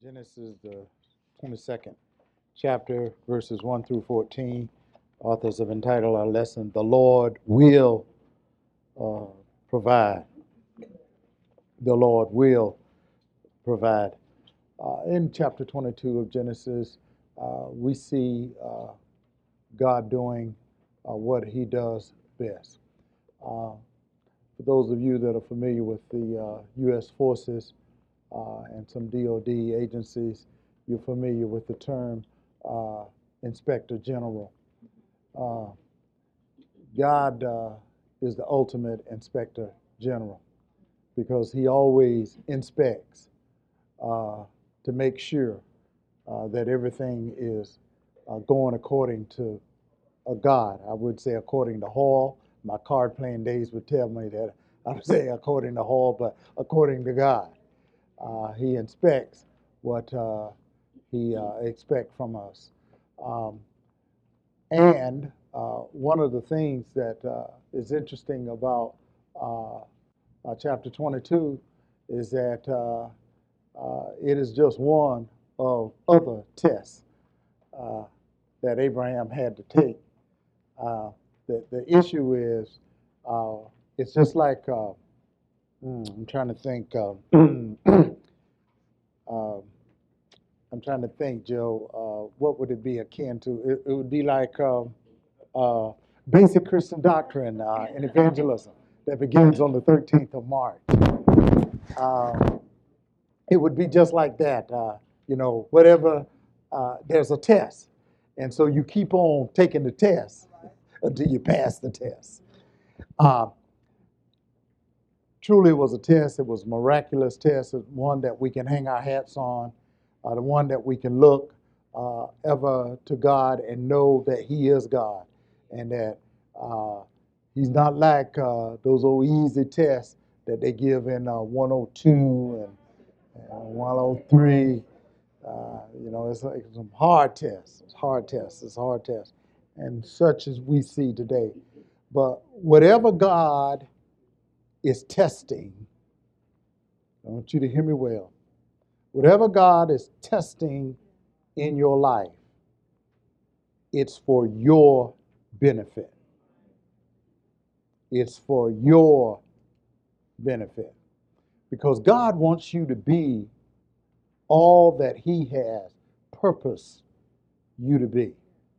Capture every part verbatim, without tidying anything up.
Genesis, the twenty-second chapter, verses one through fourteen. Authors have entitled our lesson, The Lord Will uh, Provide. The Lord Will Provide. Uh, in chapter twenty-two of Genesis, uh, we see uh, God doing uh, what he does best. Uh, for those of you that are familiar with the uh, U S forces, Uh, and some D O D agencies, you're familiar with the term uh, Inspector General. Uh, God uh, is the ultimate Inspector General because he always inspects uh, to make sure uh, that everything is uh, going according to a God. I would say according to Hall. My card playing days would tell me that I would say according to Hall, but according to God. Uh, he inspects what uh, he uh, expects from us. Um, and uh, one of the things that uh, is interesting about uh, uh, chapter twenty-two is that uh, uh, it is just one of other tests uh, that Abraham had to take. Uh, the, the issue is, uh, it's just like, uh, hmm, I'm trying to think, uh, um, I'm trying to think, Joe, uh, what would it be akin to? It, it would be like um, uh, basic Christian doctrine uh, and evangelism that begins on the thirteenth of March. Uh, it would be just like that. Uh, you know, whatever, uh, there's a test. And so you keep on taking the test until you pass the test. Uh, truly, it was a test. It was a miraculous test. It's one that we can hang our hats on. Uh, the one that we can look uh, ever to God and know that he is God and that uh, he's not like uh, those old easy tests that they give in uh, one oh two and, and one oh three. Uh, you know, it's like some hard tests. It's hard tests. It's hard tests. And such as we see today. But whatever God is testing, I want you to hear me well. Whatever God is testing in your life, it's for your benefit. It's for your benefit. Because God wants you to be all that he has purposed you to be.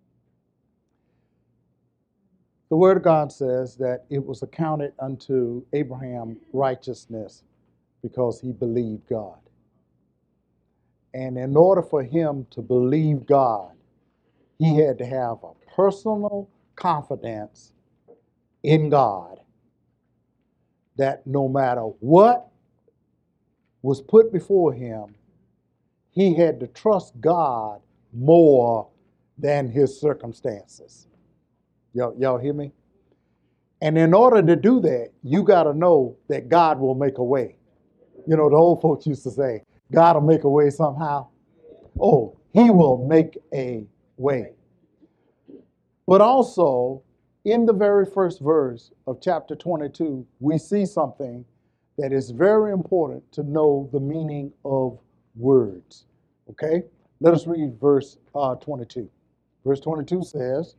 The Word of God says that it was accounted unto Abraham righteousness because he believed God. And in order for him to believe God, he had to have a personal confidence in God that no matter what was put before him, he had to trust God more than his circumstances. Y'all, y'all hear me? And in order to do that, you got to know that God will make a way. You know, the old folks used to say, God will make a way somehow. Oh, he will make a way. But also, in the very first verse of chapter twenty-two, we see something that is very important to know the meaning of words. Okay? Let us read verse uh, twenty-two. Verse twenty-two says,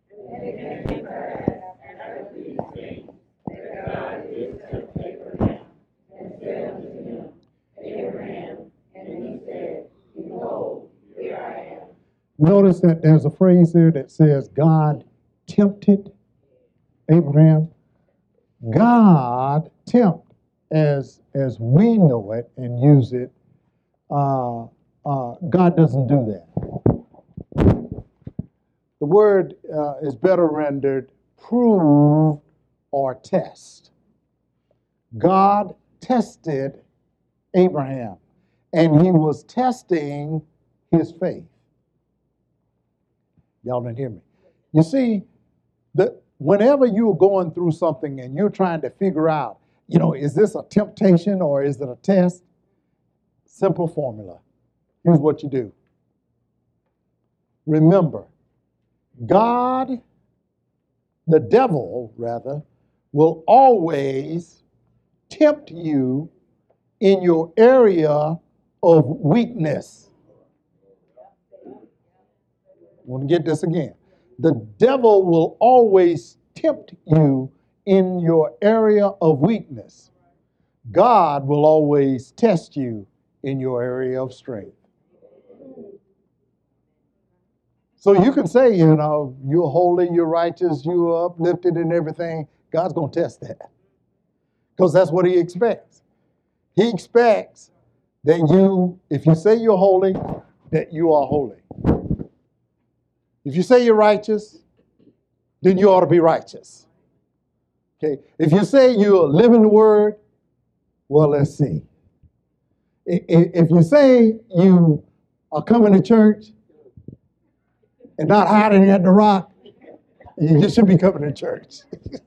notice that there's a phrase there that says God tempted Abraham. God tempt, as as we know it and use it, uh, uh, God doesn't do that. The word uh, is better rendered prove or test. God tested Abraham, and he was testing his faith. Y'all didn't hear me. You see, the, whenever you're going through something and you're trying to figure out, you know, is this a temptation or is it a test? Simple formula. Here's what you do. Remember, God, the devil rather, will always tempt you in your area of weakness. I want to get this again. The devil will always tempt you in your area of weakness. God will always test you in your area of strength. So you can say, you know, you're holy, you're righteous, you're uplifted and everything. God's going to test that because that's what he expects. He expects that you, if you say you're holy, that you are holy. If you say you're righteous, then you ought to be righteous. Okay. If you say you're living the word, well, let's see. If you say you are coming to church and not hiding at the rock, you should be coming to church.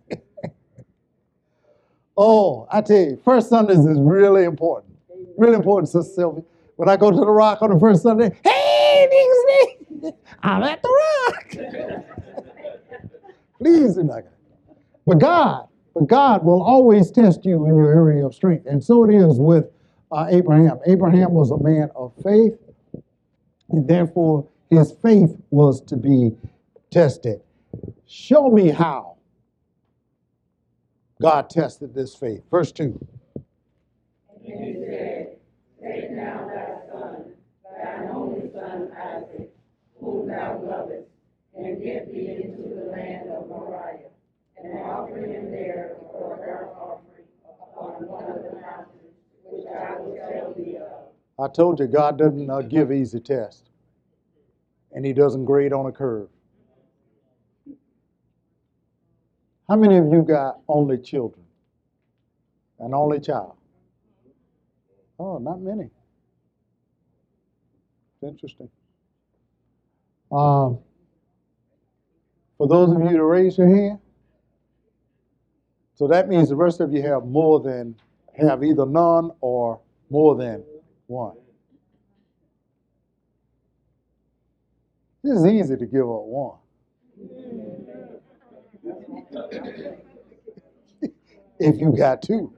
Oh, I tell you, first Sundays is really important. Really important, Sister Sylvia. When I go to the rock on the first Sunday, hey, Dixie, I'm at the rock. Please do not. But God, but God will always test you in your area of strength. And so it is with uh, Abraham. Abraham was a man of faith, and therefore his faith was to be tested. Show me how God tested this faith. Verse two. And he said, take now thy son, thine only son Isaac, whom thou lovest, and get thee into the land of Moriah, and offer him there for a burnt offering upon one of the mountains which I will tell thee of. I told you God doesn't uh, give easy tests, and he doesn't grade on a curve. How many of you got only children? An only child? Oh, not many. It's interesting. Um, for those of you to raise your hand, so that means the rest of you have more than, have either none or more than one. It's easy to give up one. If you got two.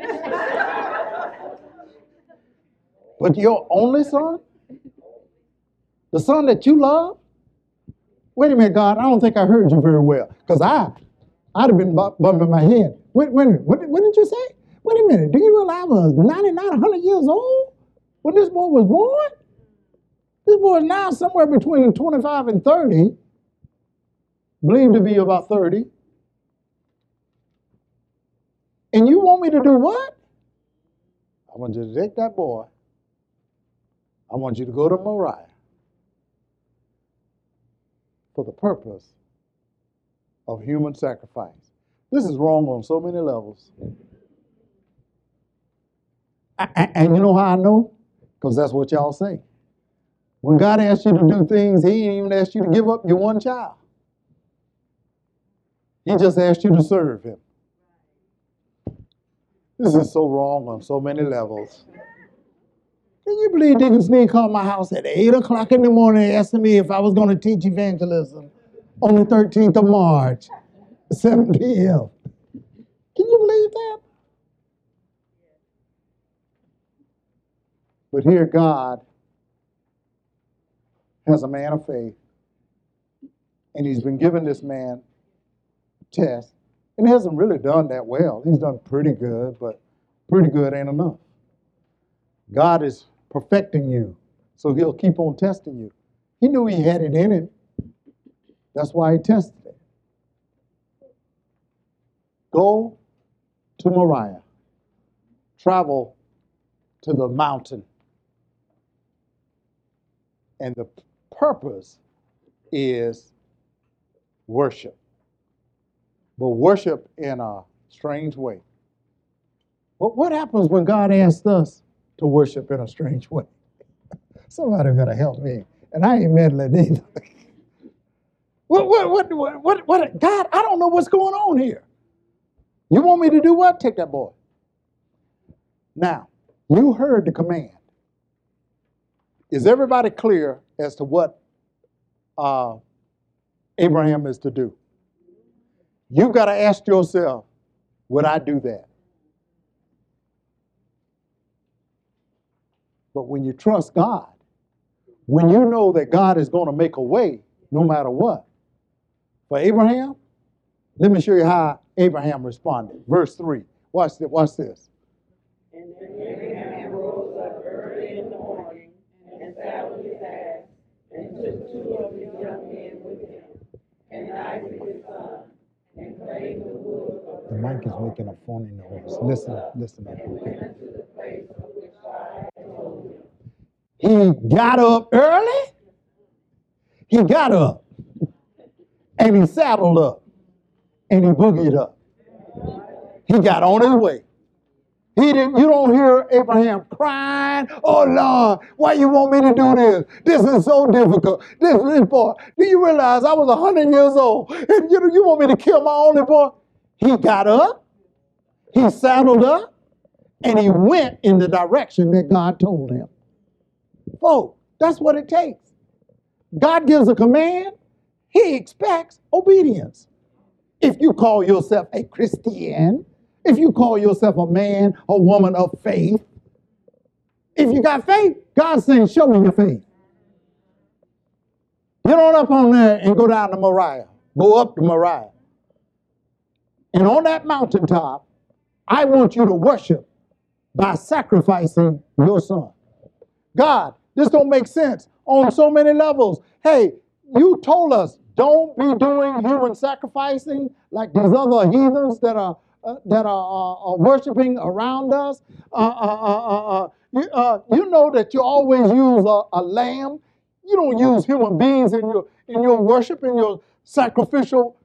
But your only son? The son that you love? Wait a minute, God, I don't think I heard you very well. Because I, I'd have been bumping my head. Wait, wait a minute, what, what did you say? Wait a minute, do you realize I was ninety-nine, one hundred years old when this boy was born? This boy is now somewhere between twenty-five and thirty, believed to be about thirty. And you want me to do what? I want you to take that boy. I want you to go to Moriah for the purpose of human sacrifice. This is wrong on so many levels. I, I, and you know how I know? Because that's what y'all say. When God asks you to do things, he ain't even asked you to give up your one child. He just asked you to serve him. This is so wrong on so many levels. Can you believe Deacon Sneed called my house at eight o'clock in the morning asking me if I was going to teach evangelism on the thirteenth of March, seven p.m.? Can you believe that? But here God has a man of faith, and he's been giving this man a test, and he hasn't really done that well. He's done pretty good, but pretty good ain't enough. God is perfecting you, so he'll keep on testing you. He knew he had it in him. That's why he tested it. Go to Moriah. Travel to the mountain. And the purpose is worship. But worship in a strange way. But what happens when God asks us to worship in a strange way? Somebody better help me. And I ain't meddling either. What, what, what, what, what, what, God, I don't know what's going on here. You want me to do what? Take that boy. Now, you heard the command. Is everybody clear as to what uh, Abraham is to do? You've got to ask yourself, would I do that? But when you trust God, when you know that God is going to make a way no matter what. For Abraham, let me show you how Abraham responded. Verse three. Watch this. Watch this. And then Abraham rose up early in the morning and saddled his ass and took two of his young men with him and Isaac his son and clave the wood of The mic is making a phony noise. Listen, listen up. and went unto the place of which God had told him. He got up early. He got up. And he saddled up. And he boogied up. He got on his way. He didn't, you don't hear Abraham crying, oh Lord, why you want me to do this? This is so difficult. This is boy. Do you realize I was a hundred years old and you, you want me to kill my only boy? He got up, he saddled up, and he went in the direction that God told him. Folks, that's what it takes. God gives a command, he expects obedience. If you call yourself a Christian, if you call yourself a man or woman of faith, if you got faith, God's saying, show me your faith. Get on up on there and go down to Moriah. Go up to Moriah. And on that mountaintop, I want you to worship by sacrificing your son. God, this don't make sense on so many levels. Hey, you told us, don't be doing human sacrificing like these other heathens that are uh, that are, uh, are worshiping around us. Uh, uh, uh, uh, uh, you, uh, you know that you always use a, a lamb. You don't use human beings in your in your worship, in your sacrificial.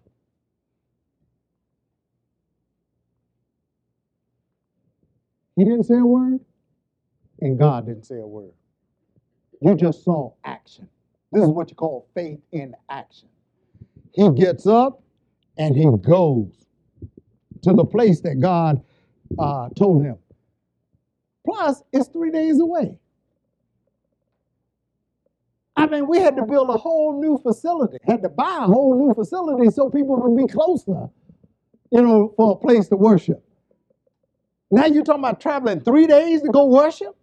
He didn't say a word, and God didn't say a word. You just saw action. This is what you call faith in action. He gets up and he goes to the place that God uh, told him. Plus, it's three days away. I mean, we had to build a whole new facility, had to buy a whole new facility so people would be closer, you know, for a place to worship. Now you're talking about traveling three days to go worship?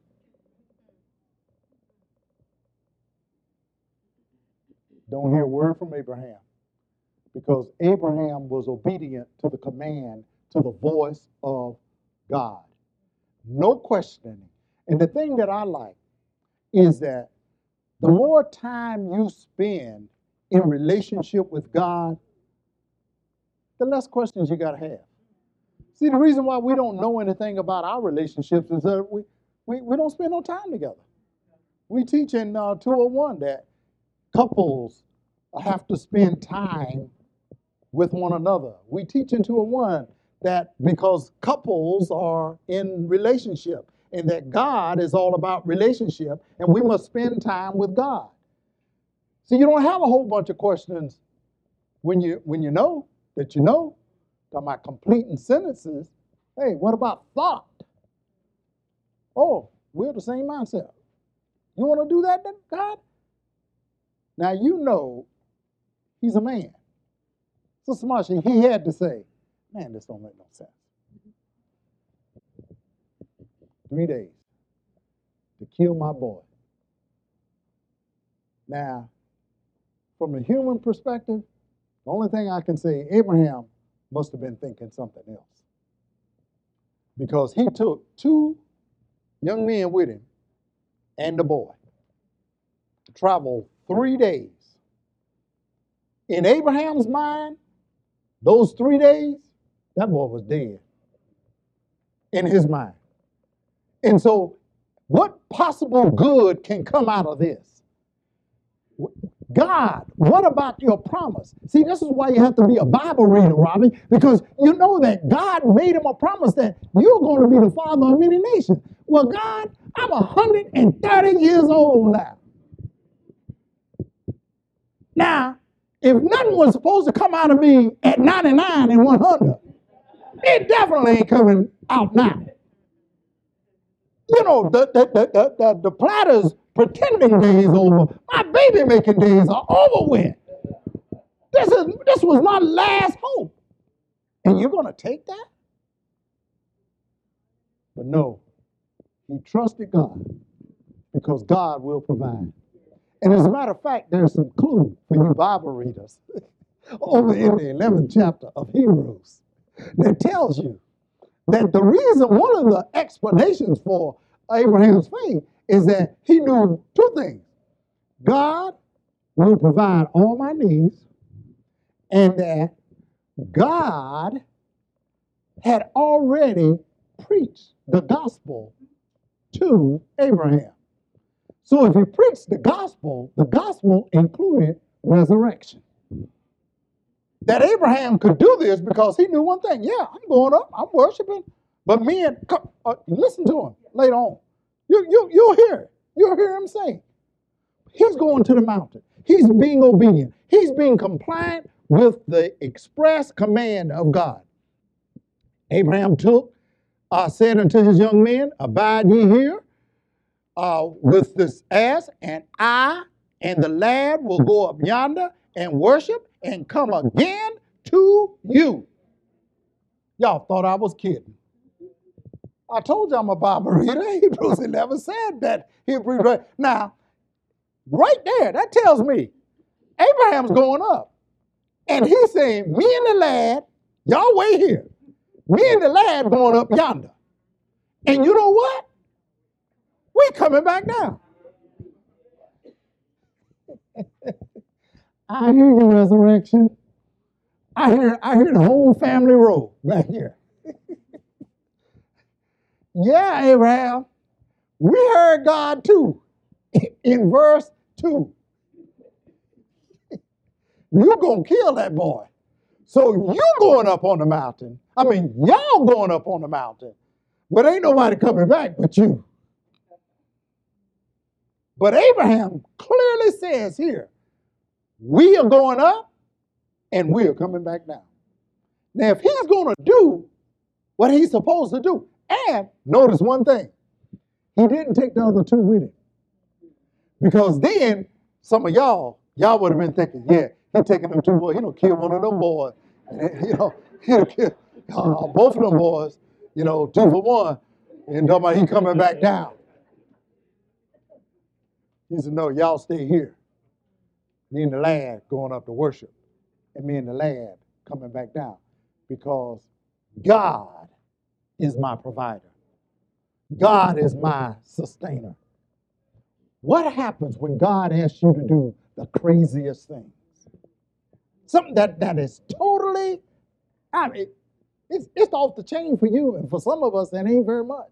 Don't hear a word from Abraham. Because Abraham was obedient to the command, to the voice of God. No questioning. And the thing that I like is that the more time you spend in relationship with God, the less questions you got to have. See, the reason why we don't know anything about our relationships is that we, we, we don't spend no time together. We teach in uh, two oh one that couples have to spend time with one another. We teach in two oh one that because couples are in relationship and that God is all about relationship and we must spend time with God. So you don't have a whole bunch of questions when you when you know that you know. Talking about completing sentences. Hey, what about thought? Oh, we're the same mindset. You want to do that then, God? Now you know he's a man. So Samashi, he had to say, man, this don't make no sense. Three days to kill my boy. Now, from the human perspective, the only thing I can say, Abraham must have been thinking something else. Because he took two young men with him and the boy to travel three days. In Abraham's mind, those three days, that boy was dead in his mind. And so what possible good can come out of this? God, what about your promise? See, this is why you have to be a Bible reader, Robbie, because you know that God made him a promise that you're going to be the father of many nations. Well, God, I'm one hundred thirty years old now. Now, if nothing was supposed to come out of me at ninety-nine and one hundred, it definitely ain't coming out now. You know, the, the, the, the, the, the Platter's pretending days over. My baby making days are over with. This is this was my last hope. And you're going to take that? But no, he trusted God. because God will provide. And as a matter of fact, there's some clue for you Bible readers over in the eleventh chapter of Hebrews that tells you that the reason, one of the explanations for Abraham's faith is that he knew two things. God will provide all my needs, and that God had already preached the gospel to Abraham. So if he preached the gospel, the gospel included resurrection. That Abraham could do this because he knew one thing. Yeah, I'm going up, I'm worshiping, but me and, uh, listen to him later on. You, you, you'll hear it. You'll hear him say, he's going to the mountain. He's being obedient. He's being compliant with the express command of God. Abraham took, uh, said unto his young men, abide ye here uh, with this ass, and I and the lad will go up yonder and worship and come again to you. Y'all thought I was kidding. I told you I'm a Bible reader. Hebrews eleven said that. Hebrews, now, right there, that tells me Abraham's going up. And he's saying, me and the lad, y'all wait here. Me and the lad going up yonder. And you know what? We coming back down. I hear your resurrection. I hear, I hear the whole family roll back here. Yeah, Abraham, we heard God too in verse two. You're going to kill that boy. So you going up on the mountain. I mean, y'all going up on the mountain. But ain't nobody coming back but you. But Abraham clearly says here, we are going up and we are coming back down. Now, if he's going to do what he's supposed to do, and notice one thing, he didn't take the other two with him. Because then some of y'all, y'all would have been thinking, yeah, he's taking them two boys, he don't kill one of them boys. And, you know, he'll kill uh, both of them boys, you know, two for one, and talking about he coming back down. He said, no, y'all stay here. Me and the lad going up to worship, and me and the lad coming back down, because God is my provider. God is my sustainer. What happens when God asks you to do the craziest things? Something that, that is totally, I mean, it's, it's off the chain for you, and for some of us, that ain't very much.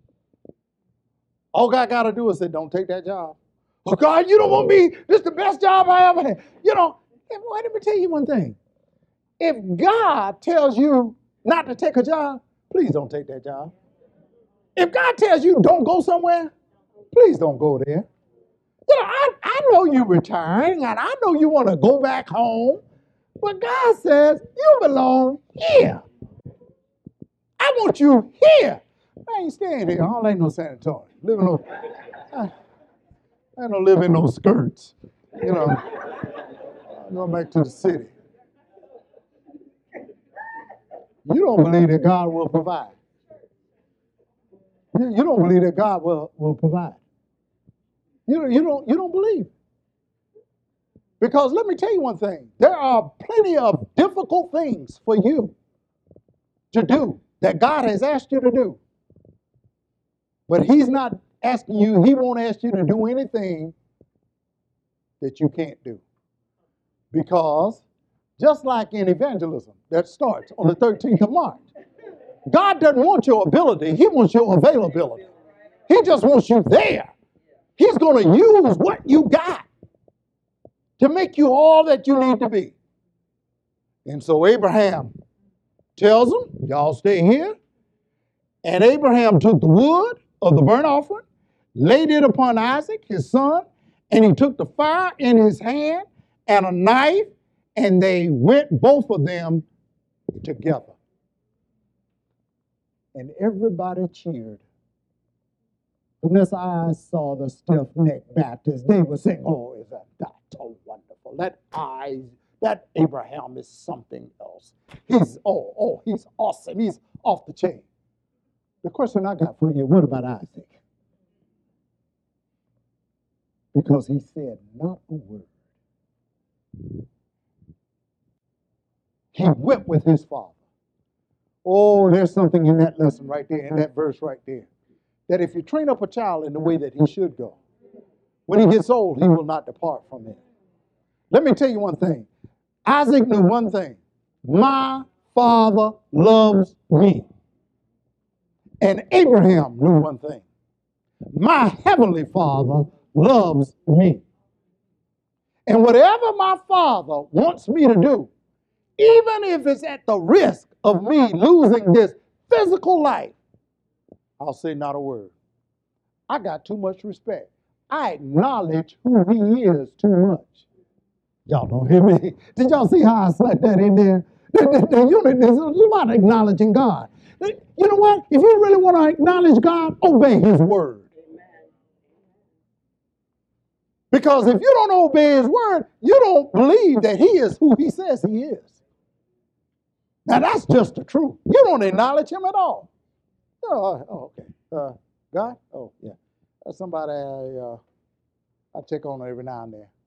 All God got to do is say, don't take that job. Oh, God, you don't want me. This is the best job I ever had. You know, wait, let me tell you one thing. If God tells you not to take a job, please don't take that job. If God tells you don't go somewhere, please don't go there. You know, I, I know you're retiring, and I know you want to go back home, but God says you belong here. I want you here. I ain't staying here. I ain't no San Antonio. Living no, I, I don't live in no skirts. You know, I'm going back to the city. You don't believe that God will provide. You, you don't believe that God will, will provide. You, you, don't, you don't believe. Because let me tell you one thing. There are plenty of difficult things for you to do that God has asked you to do. But he's not asking you, he won't ask you to do anything that you can't do. Because just like in evangelism that starts on the thirteenth of March, God doesn't want your ability, he wants your availability. He just wants you there. He's going to use what you got to make you all that you need to be. And so Abraham tells them, y'all stay here. And Abraham took the wood of the burnt offering, laid it upon Isaac, his son, and he took the fire in his hand and a knife, and they went, both of them, together. And everybody cheered. Unless I saw the stiff-necked Baptists, they were saying, oh, is that, that's so wonderful. That I, that Abraham is something else. He's, oh, oh, he's awesome. He's off the chain. The question I got for you, what about Isaac? because he said not a word. He went with his father. Oh, there's something in that lesson right there, in that verse right there. That if you train up a child in the way that he should go, when he gets old, he will not depart from it. Let me tell you one thing. Isaac knew one thing. My father loves me. And Abraham knew one thing. My heavenly Father loves me. And whatever my Father wants me to do, even if it's at the risk of me losing this physical life, I'll say not a word. I got too much respect. I acknowledge who he is too much. Y'all don't hear me? Did y'all see how I slapped that in there? The, the, the unit is about acknowledging God. You know what? If you really want to acknowledge God, obey his word. Because if you don't obey his word, you don't believe that he is who he says he is. Now, that's just the truth. You don't acknowledge him at all. Oh, oh okay. Uh, God? Oh, yeah. That's somebody I, uh, I check on every now and then.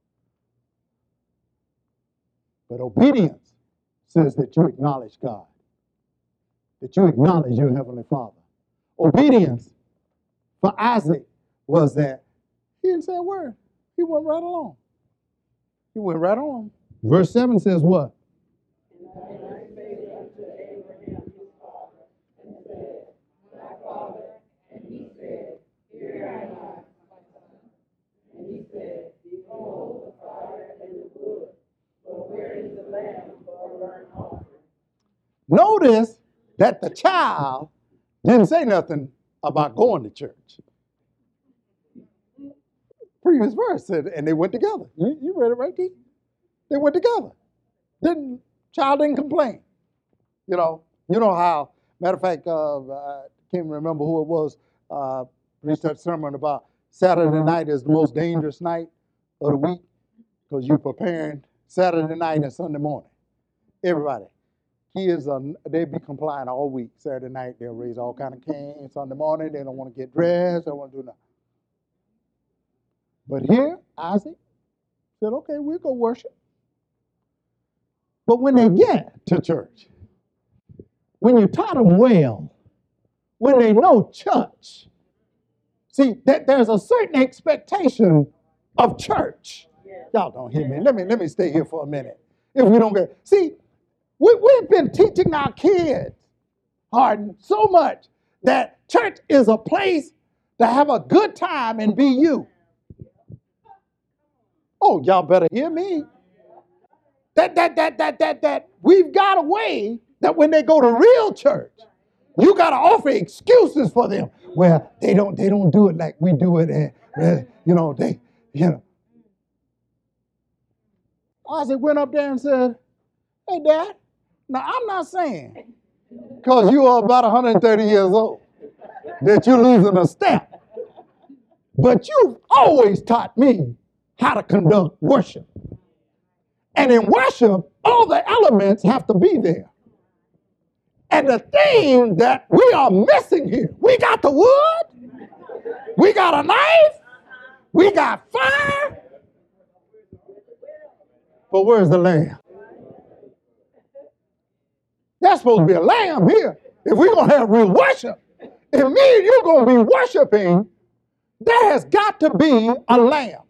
But obedience says that you acknowledge God, that you acknowledge your Heavenly Father. Obedience for Isaac was that he didn't say a word. He went right along. He went right on. Verse seven says what? And Isaac spake unto Abraham his father, and said, My father. And he said, Here am I, my son. And he said, Behold the fire and the wood, but where is the lamb for a burnt offering? Notice that the child didn't say nothing about going to church. Previous verse said, and they went together. You, you read it right, Keith? They went together. Didn't child didn't complain. You know, you know how. Matter of fact, uh, I can't remember who it was. Uh, preached that sermon about Saturday night is the most dangerous night of the week because you're preparing Saturday night and Sunday morning. Everybody, kids are they be complying all week. Saturday night they'll raise all kind of canes. Sunday morning they don't want to get dressed. They don't want to do nothing. But here, Isaac said, okay, we'll go worship. But when they get to church, when you taught them well, when they know church, see, that there's a certain expectation of church. Y'all don't hear me. Let me, let me stay here for a minute. If we don't get, see, we, we've been teaching our kids, Harden, so much that church is a place to have a good time and be you. Oh, y'all better hear me. That, that, that, that, that, that, we've got a way that when they go to real church, you got to offer excuses for them. Well, they don't, they don't do it like we do it. And, uh, you know, they, you know. Isaac went up there and said, hey, Dad, now I'm not saying, because you are about one hundred thirty years old, that you're losing a step. But you've always taught me how to conduct worship. And in worship, all the elements have to be there. And the thing that we are missing here, we got the wood, we got a knife, we got fire, but where's the lamb? There's supposed to be a lamb here. If we're going to have real worship, if me and you're going to be worshiping, there has got to be a lamb.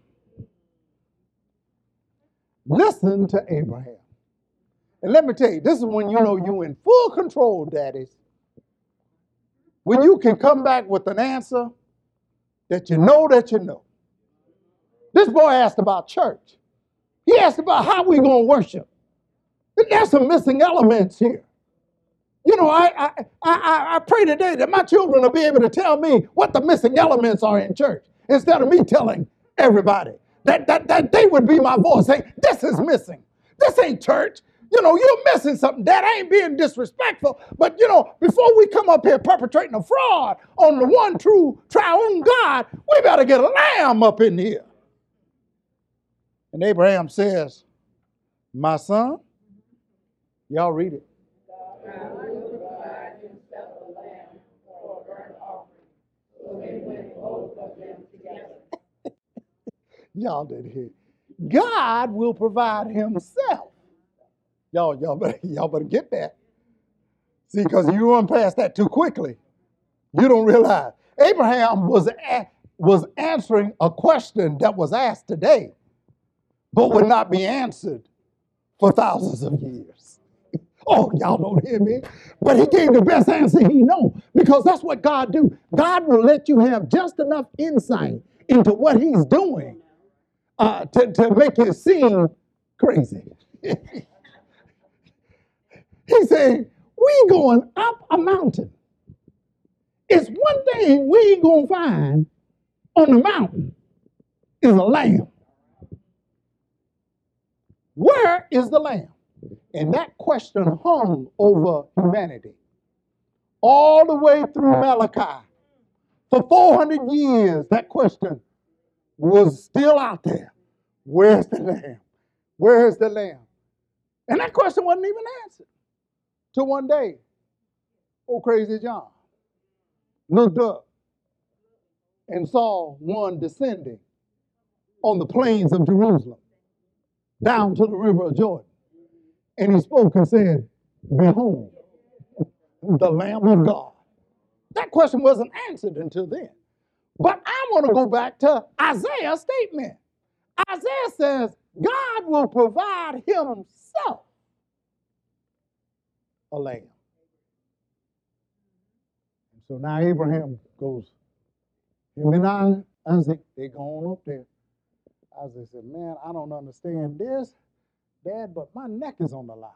Listen to Abraham. And let me tell you, this is when you know you're in full control, daddies. When you can come back with an answer that you know that you know. This boy asked about church. He asked about how we going to worship. There's some missing elements here. You know, I, I, I, I pray today that my children will be able to tell me what the missing elements are in church instead of me telling everybody. That, that, that they would be my voice saying, this is missing. This ain't church. You know, you're missing something. Dad, I ain't being disrespectful. But, you know, before we come up here perpetrating a fraud on the one true triune God, we better get a lamb up in here. And Abraham says, my son, y'all read it. God will provide himself a lamb for a burnt offering. So they went both of them together. Y'all didn't hear. God will provide himself. Y'all, y'all better, y'all better get that. See, because you run past that too quickly. You don't realize. Abraham was, a, was answering a question that was asked today, but would not be answered for thousands of years. Oh, y'all don't hear me? But he gave the best answer he know, because that's what God do. God will let you have just enough insight into what he's doing uh, to, to make you seem crazy. He said, we going up a mountain. It's one thing we ain't going to find on the mountain is a lamb. Where is the lamb? And that question hung over humanity all the way through Malachi. For four hundred years, that question was still out there. Where's the lamb? Where's the lamb? And that question wasn't even answered. Till one day, old crazy John looked up and saw one descending on the plains of Jerusalem down to the river of Jordan. And he spoke and said, behold, the Lamb of God. That question wasn't answered until then. But I want to go back to Isaiah's statement. Isaiah says, God will provide himself a lamb. So now Abraham goes, him and I, Isaac, they going up there. Isaac said, man, I don't understand this, Dad, but my neck is on the line.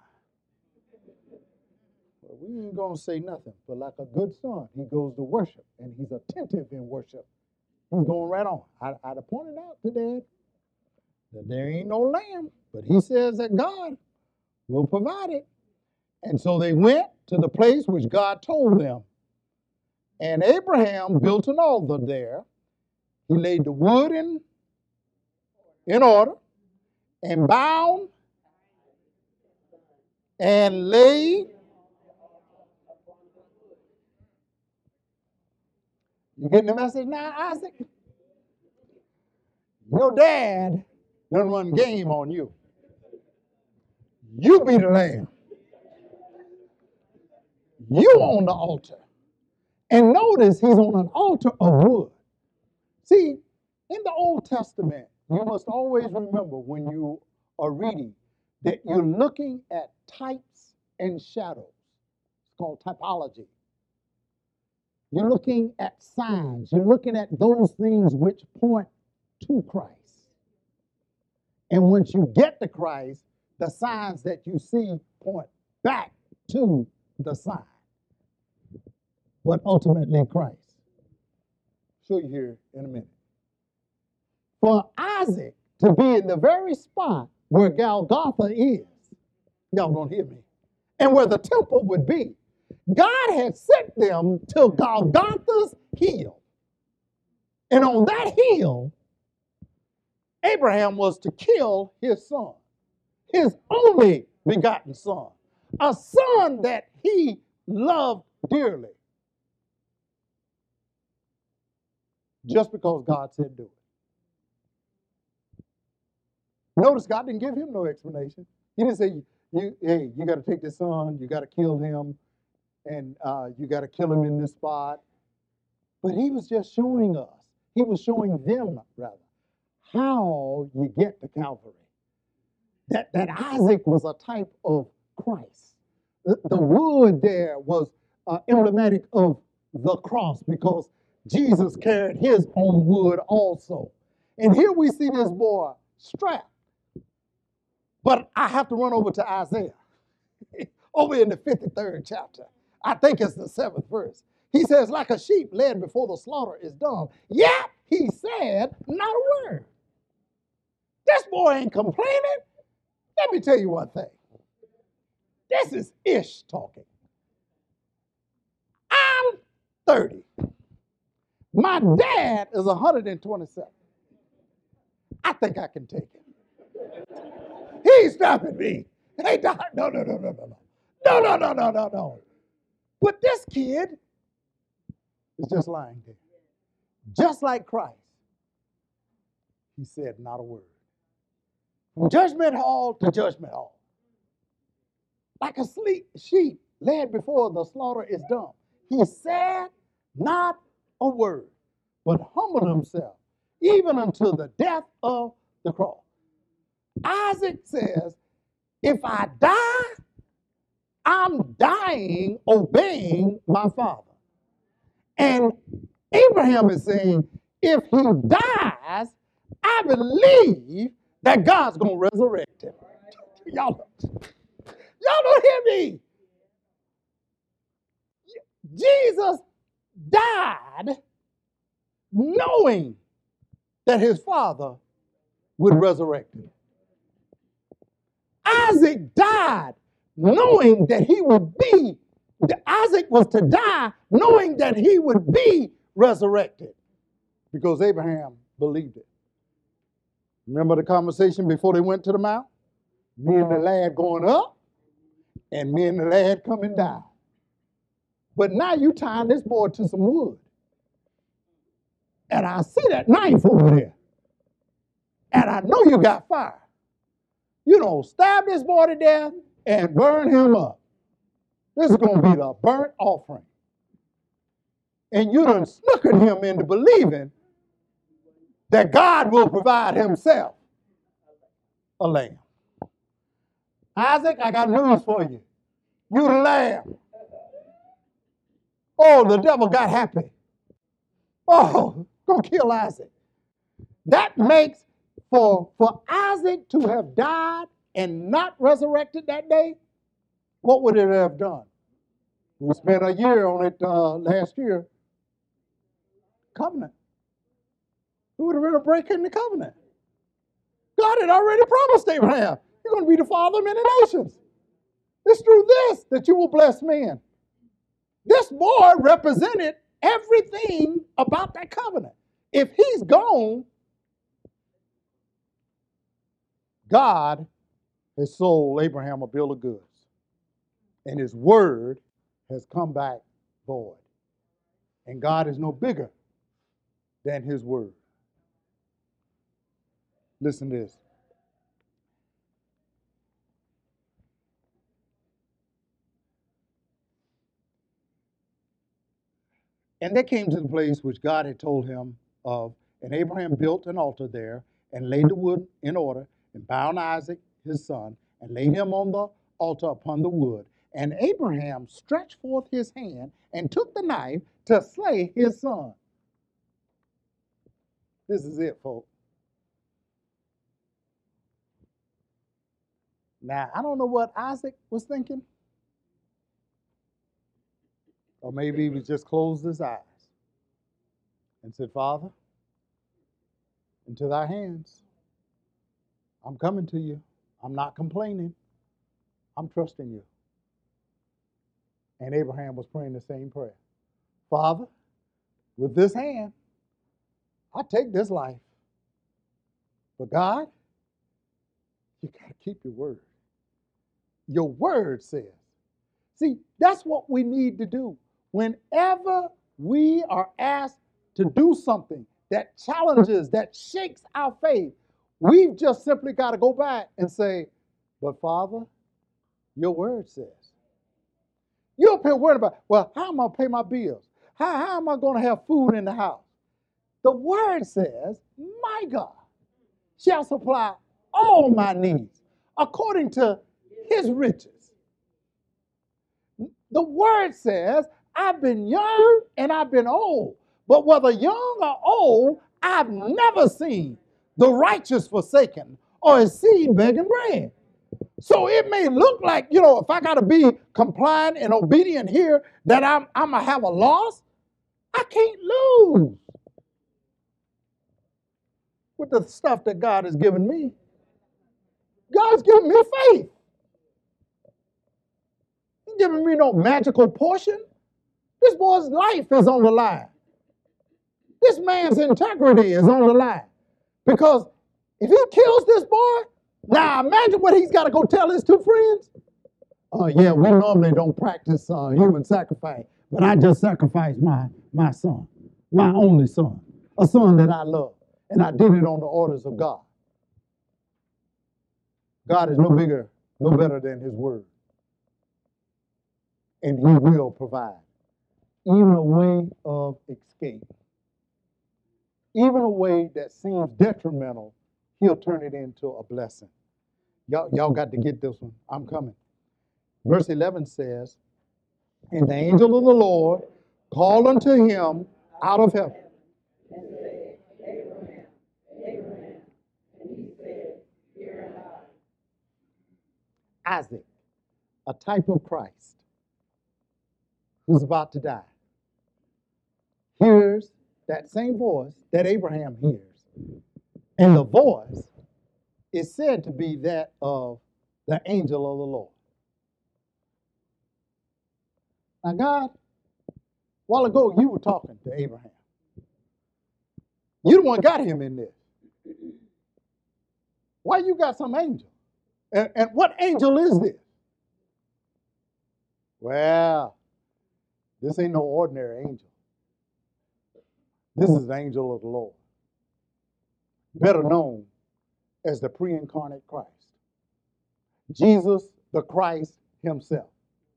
Well, we ain't going to say nothing, but like a good son, he goes to worship, and he's attentive in worship. He's going right on. I, I'd have pointed out to Dad that there ain't no lamb, but he says that God will provide it. And so they went to the place which God told them. And Abraham built an altar there. He laid the wood in, in order and bound and laid. You getting the message now, Isaac? Your dad done run game on you. You be the lamb. You on the altar. And notice he's on an altar of wood. See, in the Old Testament, you must always remember when you are reading that you're looking at types and shadows. It's called typology. You're looking at signs. You're looking at those things which point to Christ. And once you get to Christ, the signs that you see point back to the sign. But ultimately Christ. Show you here in a minute. For Isaac to be in the very spot where Golgotha is, y'all don't hear me, and where the temple would be, God had sent them to Golgotha's hill. And on that hill, Abraham was to kill his son, his only begotten son, a son that he loved dearly. Just because God said do it. Notice God didn't give him no explanation. He didn't say, you, hey, you got to take this son, you got to kill him, and uh, you got to kill him in this spot. But he was just showing us, he was showing them, rather, how you get to Calvary. That, that Isaac was a type of Christ. The, the wood there was uh, emblematic of the cross because Jesus carried his own wood also. And here we see this boy strapped. But I have to run over to Isaiah, over in the fifty-third chapter. I think it's the seventh verse. He says, like a sheep led before the slaughter is dumb, yet he said not a word. This boy ain't complaining. Let me tell you one thing. This is Ish talking. I'm thirty. My dad is one hundred twenty-seven. I think I can take it. He's stopping me. Hey, Doc, no, no, no, no, no, no. No, no, no, no, no, no. But this kid is just lying there. Just like Christ. he said not a word. From judgment hall to judgment hall. Like a sleep sheep led before the slaughter is done. He said not a word, but humbled himself, even unto the death of the cross. Isaac says, if I die, I'm dying obeying my father. And Abraham is saying, if he dies, I believe that God's going to resurrect him. Y'all, y'all don't hear me. Jesus died knowing that his father would resurrect him. Isaac died knowing that he would be, Isaac was to die knowing that he would be resurrected because Abraham believed it. Remember the conversation before they went to the mount? Me and the lad going up and me and the lad coming down. But now you tying this boy to some wood. And I see that knife over there. And I know you got fire. You don't stab this boy to death and burn him up. This is going to be the burnt offering. And you done snookered him into believing that God will provide himself a lamb. Isaac, I got news for you. You the lamb. Oh, the devil got happy. Oh, go kill Isaac. That makes for, for Isaac to have died and not resurrected that day, what would it have done? We spent a year on it uh, last year. Covenant. It would have been a break in the covenant. God had already promised Abraham, you're going to be the father of many nations. It's through this that you will bless men. This boy represented everything about that covenant. If he's gone, God has sold Abraham a bill of goods. And his word has come back void. And God is no bigger than his word. Listen to this. And they came to the place which God had told him of, and Abraham built an altar there and laid the wood in order and bound Isaac, his son, and laid him on the altar upon the wood. And Abraham stretched forth his hand and took the knife to slay his son. This is it, folks. Now, I don't know what Isaac was thinking. Or maybe he just closed his eyes and said, Father, into thy hands, I'm coming to you. I'm not complaining. I'm trusting you. And Abraham was praying the same prayer. Father, with this hand, I take this life. But God, you got to keep your word. Your word says. See, that's what we need to do. Whenever we are asked to do something that challenges, that shakes our faith, we've just simply got to go back and say, but Father, your word says. You're up here worried about, well, how am I going to pay my bills? How, how am I going to have food in the house? The word says, my God shall supply all my needs according to his riches. The word says, I've been young and I've been old, but whether young or old, I've never seen the righteous forsaken or his seed begging bread. So it may look like, you know, if I got to be compliant and obedient here, that I'm, I'm going to have a loss. I can't lose with the stuff that God has given me. God's given me faith. He's giving me no magical portion. This boy's life is on the line. This man's integrity is on the line. Because if he kills this boy, now imagine what he's got to go tell his two friends. Oh, uh, yeah, we normally don't practice uh, human sacrifice, but I just sacrificed my, my son, my only son, a son that I love. And I did it on the orders of God. God is no bigger, no better than his word. And he will provide even a way of escape. Even a way that seems detrimental, he'll turn it into a blessing. Y'all, y'all got to get this one. I'm coming. Verse eleven says, and the angel of the Lord called unto him out of heaven. And said, Abraham, Abraham. And he said, Here am I. Isaac, a type of Christ, who's about to die, hears that same voice that Abraham hears. And the voice is said to be that of the angel of the Lord. Now, God, a while ago you were talking to Abraham. You the one got him in this. Why you got some angel? And, and what angel is this? Well, this ain't no ordinary angel. This is the angel of the Lord, better known as the pre-incarnate Christ. Jesus, the Christ himself,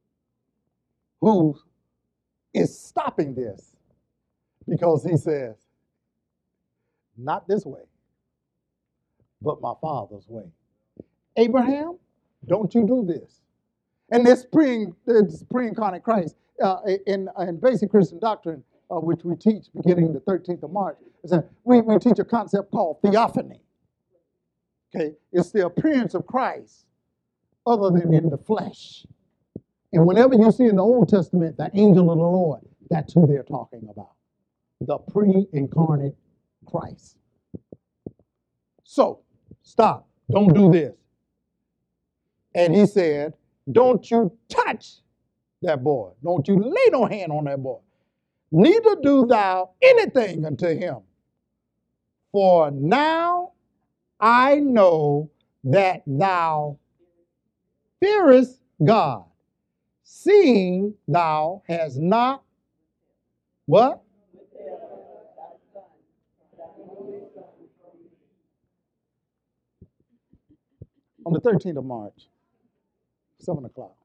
who is stopping this because he says, not this way, but my Father's way. Abraham, don't you do this. And this pre, this pre-incarnate Christ, uh, in, in basic Christian doctrine, uh, which we teach beginning the thirteenth of March, is that we, we teach a concept called theophany. Okay, it's the appearance of Christ other than in the flesh. And whenever you see in the Old Testament the angel of the Lord, that's who they're talking about. The pre-incarnate Christ. So, stop. Don't do this. And he said, don't you touch that boy. Don't you lay no hand on that boy. Neither do thou anything unto him. For now I know that thou fearest God, seeing thou hast not what? On the thirteenth of March, seven o'clock,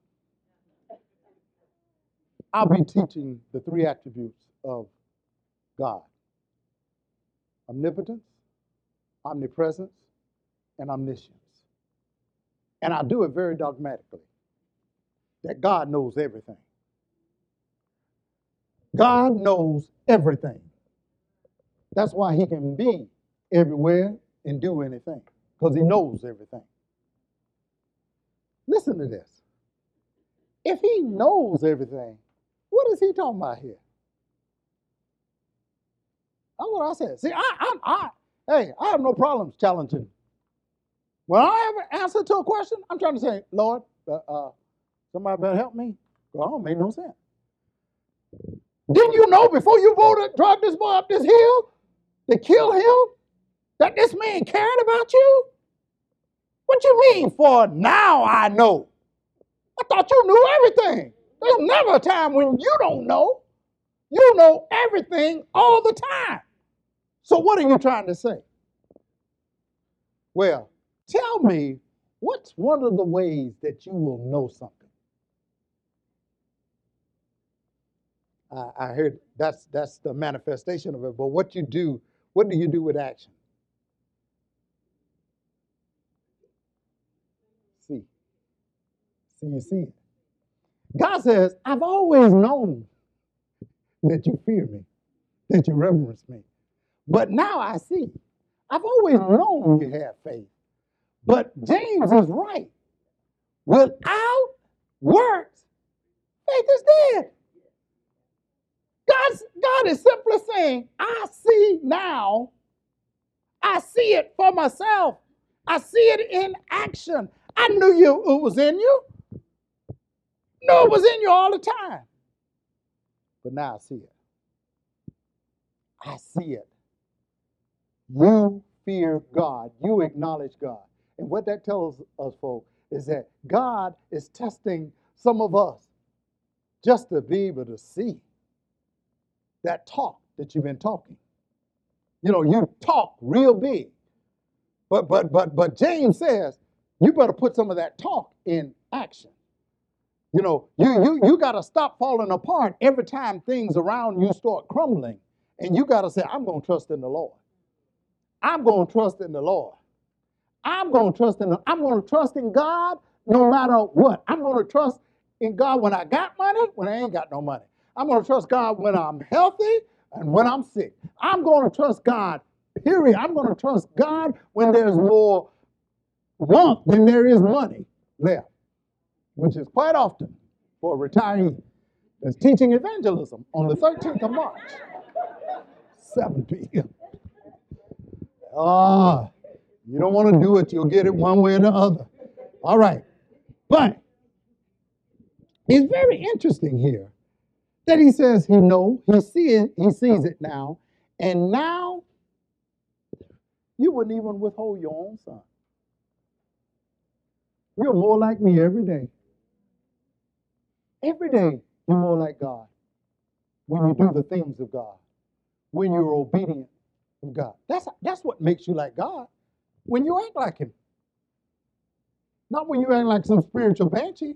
I'll be teaching the three attributes of God: omnipotence, omnipresence, and omniscience. And I do it very dogmatically, that God knows everything. God knows everything. That's why he can be everywhere and do anything, because he knows everything. Listen to this. If he knows everything, what is he talking about here? That's what I said. See, I, I, I, hey, I have no problems challenging. When I have an answer to a question, I'm trying to say, Lord, uh, uh, somebody better help me. Well, it don't make no sense. Didn't you know before you voted, drive this boy up this hill to kill him, that this man cared about you? What you mean for now I know? I thought you knew everything. There's never a time when you don't know. You know everything all the time. So what are you trying to say? Well, tell me, what's one of the ways that you will know something? I, I heard that's that's the manifestation of it, but what you do, what do you do with action? See. See, you see it. God says, I've always known that you fear me, that you reverence me. But now I see. I've always known you have faith. But James is right. Without works, faith is dead. God's, God is simply saying, I see now. I see it for myself. I see it in action. I knew you it was in you. No, it was in you all the time. But now I see it. I see it. You fear God. You acknowledge God. And what that tells us, folks, is that God is testing some of us just to be able to see that talk that you've been talking. You know, you talk real big. But but but but James says you better put some of that talk in action. You know, you you you got to stop falling apart every time things around you start crumbling, and you got to say, "I'm going to trust in the Lord. I'm going to trust in the Lord. I'm going to trust in. The, I'm going to trust in God no matter what. I'm going to trust in God when I got money, when I ain't got no money. I'm going to trust God when I'm healthy and when I'm sick. I'm going to trust God. Period. I'm going to trust God when there's more want than there is money left, which is quite often for a retiree that's teaching evangelism on the thirteenth of March, seven p.m. Ah, you don't want to do it, you'll get it one way or the other. All right. But it's very interesting here that he says he knows, he sees, he sees it now, and now you wouldn't even withhold your own son. You're more like me every day. Every day you're more like God when you do the things of God, when you're obedient of God. That's, that's what makes you like God, when you act like him. Not when you act like some spiritual banshee,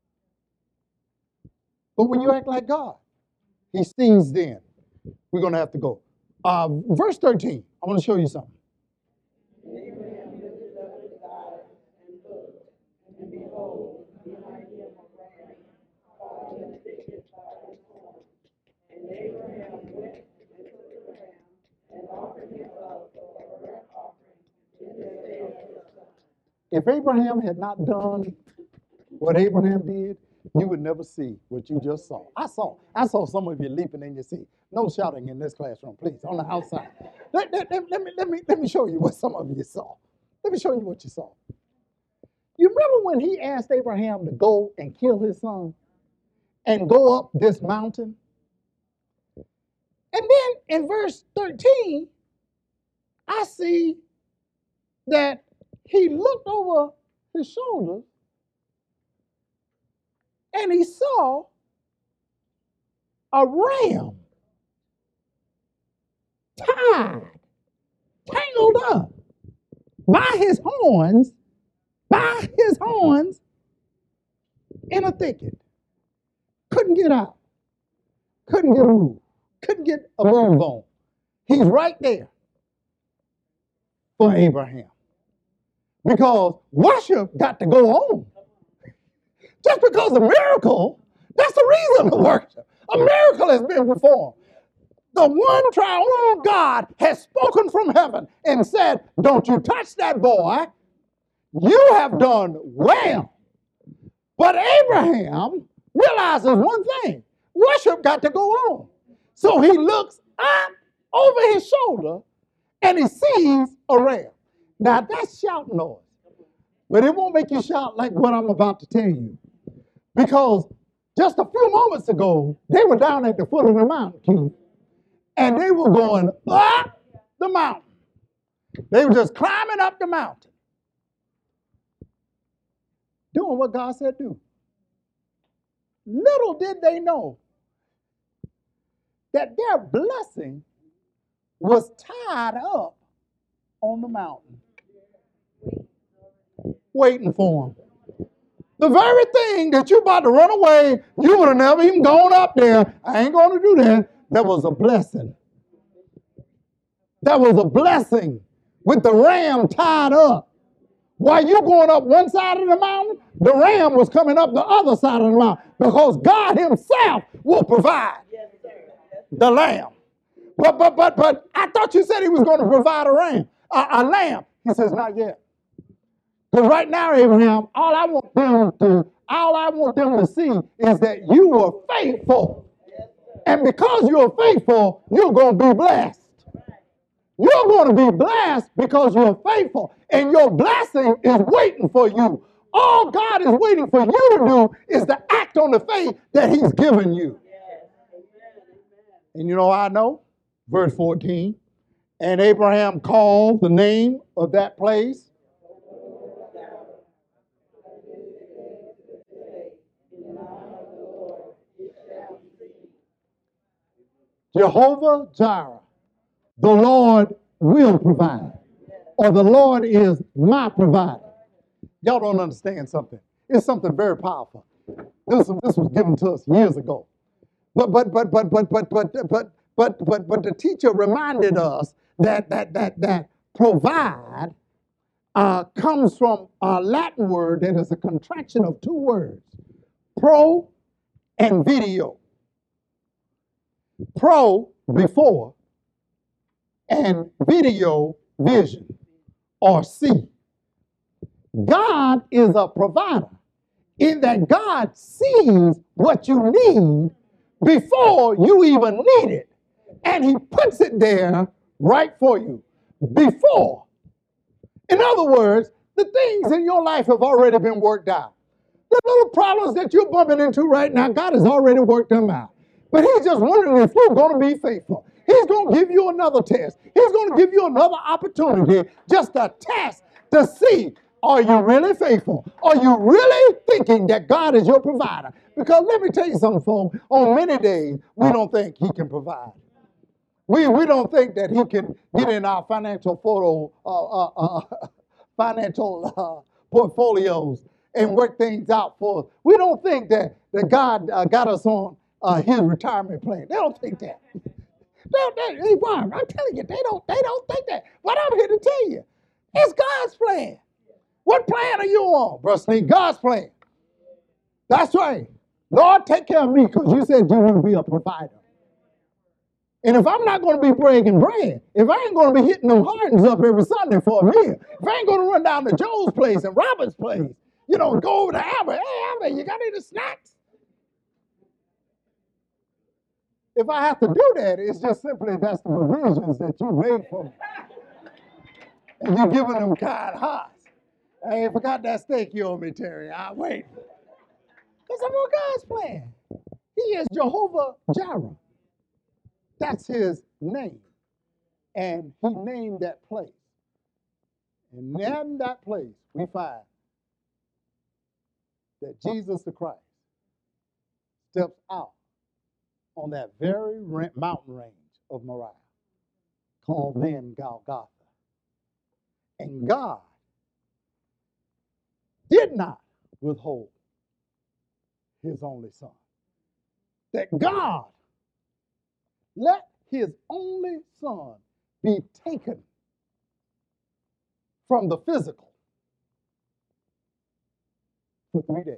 but when you act like God. He sees then. We're going to have to go. Uh, verse thirteen, I want to show you something. Abraham lifted up his eyes and looked, and behold, behind him a ram caught in a thicket by his horn. And Abraham went and took the ram and offered him up for a burnt offering instead of his son. If Abraham had not done what Abraham did, you would never see what you just saw. I saw. I saw some of you leaping in your seat. No shouting in this classroom, please, on the outside. Let, let, let, let me, let, me, let me show you what some of you saw. Let me show you what you saw. You remember when he asked Abraham to go and kill his son and go up this mountain? And then in verse thirteen, I see that he looked over his shoulder and he saw a ram tied, tangled up by his horns, by his horns in a thicket. Couldn't get out. Couldn't get a move. Couldn't get a move on. He's right there for Abraham. Because worship got to go on. Just because a miracle, that's the reason to worship. A miracle has been performed. The one triune God has spoken from heaven and said, don't you touch that boy. You have done well. But Abraham realizes one thing. Worship got to go on. So he looks up over his shoulder and he sees a ram. Now that's shout noise. But it won't make you shout like what I'm about to tell you. Because just a few moments ago, they were down at the foot of the mountain, Keith, and they were going up the mountain. They were just climbing up the mountain, doing what God said do. Little did they know that their blessing was tied up on the mountain, waiting for them. The very thing that you're about to run away, you would have never even gone up there. I ain't going to do that. That was a blessing. That was a blessing with the ram tied up. While you going up one side of the mountain, the ram was coming up the other side of the mountain because God himself will provide the lamb. But, but, but, but I thought you said he was going to provide a ram, a, a lamb. He says, not yet. Because right now, Abraham, all I want them to, all I want them to see is that you were faithful. And because you're faithful, you're going to be blessed. You're going to be blessed because you're faithful. And your blessing is waiting for you. All God is waiting for you to do is to act on the faith that he's given you. And you know I know? Verse fourteen. And Abraham called the name of that place Jehovah Jireh. The Lord will provide, or the Lord is my provider. Y'all don't understand something. It's something very powerful. This, this was given to us years ago. But but but but but but but but but but but the teacher reminded us that that that that provide uh, comes from a Latin word that is a contraction of two words, pro and video. Pro, before, and video, vision, or see. God is a provider in that God sees what you need before you even need it. And he puts it there right for you before. In other words, the things in your life have already been worked out. The little problems that you're bumping into right now, God has already worked them out. But he's just wondering if you're going to be faithful. He's going to give you another test. He's going to give you another opportunity, just a test to see, are you really faithful? Are you really thinking that God is your provider? Because let me tell you something, folks. On many days, we don't think he can provide. We, we don't think that he can get in our financial photo, uh, uh, uh, financial uh, portfolios and work things out for us. We don't think that, that God uh, got us on uh, his retirement plan. They don't think that. They don't, they, hey, Barb, I'm telling you, they don't, they don't think that. But I'm here to tell you, it's God's plan. What plan are you on, Brother Sneak? God's plan. That's right. Lord, take care of me because you said you want to be a provider. And if I'm not going to be breaking bread, if I ain't going to be hitting them hardens up every Sunday for a meal, if I ain't going to run down to Joe's place and Robert's place, you know, go over to Albert, hey, Albert, you got any snacks? If I have to do that, it's just simply that's the provisions that you made for me. And you're giving them kind hearts. I ain't forgot that steak you owe me, Terry. I'll wait. Because I'm on God's plan. He is Jehovah Jireh. That's his name. And he named that place. And in that place, we find that Jesus the Christ steps out on that very mountain range of Moriah, called then Golgotha. And God did not withhold his only son. That God let his only son be taken from the physical for three days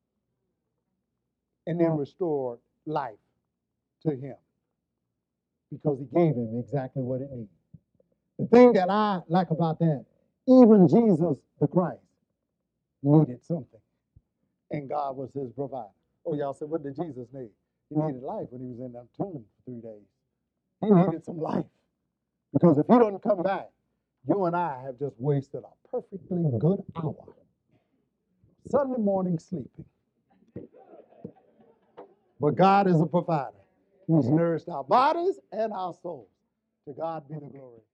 and then restored life to him because he gave him exactly what it needed. The thing that I like about that, even Jesus the Christ needed something, and God was his provider. Oh, y'all said, what did Jesus need? He needed life when he was in that tomb for three days. He needed some life. Because if he doesn't come back, you and I have just wasted a perfectly good hour. Sunday morning sleeping. But God is a provider. He's nourished our bodies and our souls. To God be the glory.